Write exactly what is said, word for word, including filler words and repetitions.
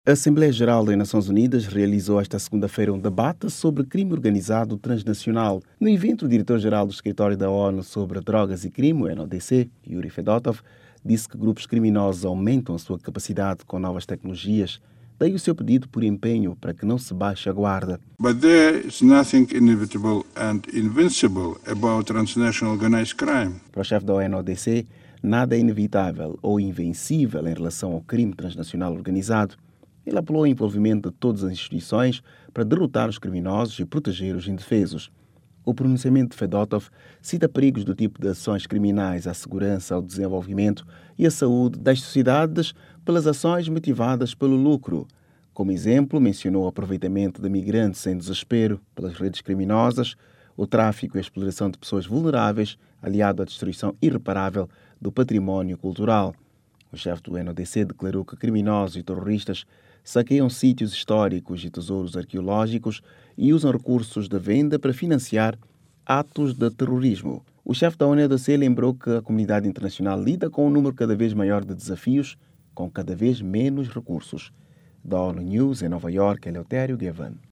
A Assembleia Geral das Nações Unidas realizou esta segunda-feira um debate sobre crime organizado transnacional. No evento, o diretor-geral do Escritório da ONU sobre Drogas e Crime, o N O D C, Yuri Fedotov, disse que grupos criminosos aumentam a sua capacidade com novas tecnologias. Daí o seu pedido por empenho para que não se baixe a guarda. But there is nothing inevitable and invincible about transnational organized crime. Para o chefe da N O D C, nada é inevitável ou invencível em relação ao crime transnacional organizado. Ele apelou ao envolvimento de todas as instituições para derrotar os criminosos e proteger os indefesos. O pronunciamento de Fedotov cita perigos do tipo de ações criminais à segurança, ao desenvolvimento e à saúde das sociedades pelas ações motivadas pelo lucro. Como exemplo, mencionou o aproveitamento de migrantes em desespero pelas redes criminosas, o tráfico e a exploração de pessoas vulneráveis, aliado à destruição irreparável do património cultural. O chefe do N O D C declarou que criminosos e terroristas saqueiam sítios históricos e tesouros arqueológicos e usam recursos da venda para financiar atos de terrorismo. O chefe da N O D C lembrou que a comunidade internacional lida com um número cada vez maior de desafios com cada vez menos recursos. Da ONU News, em Nova York, Eleutério Gavan.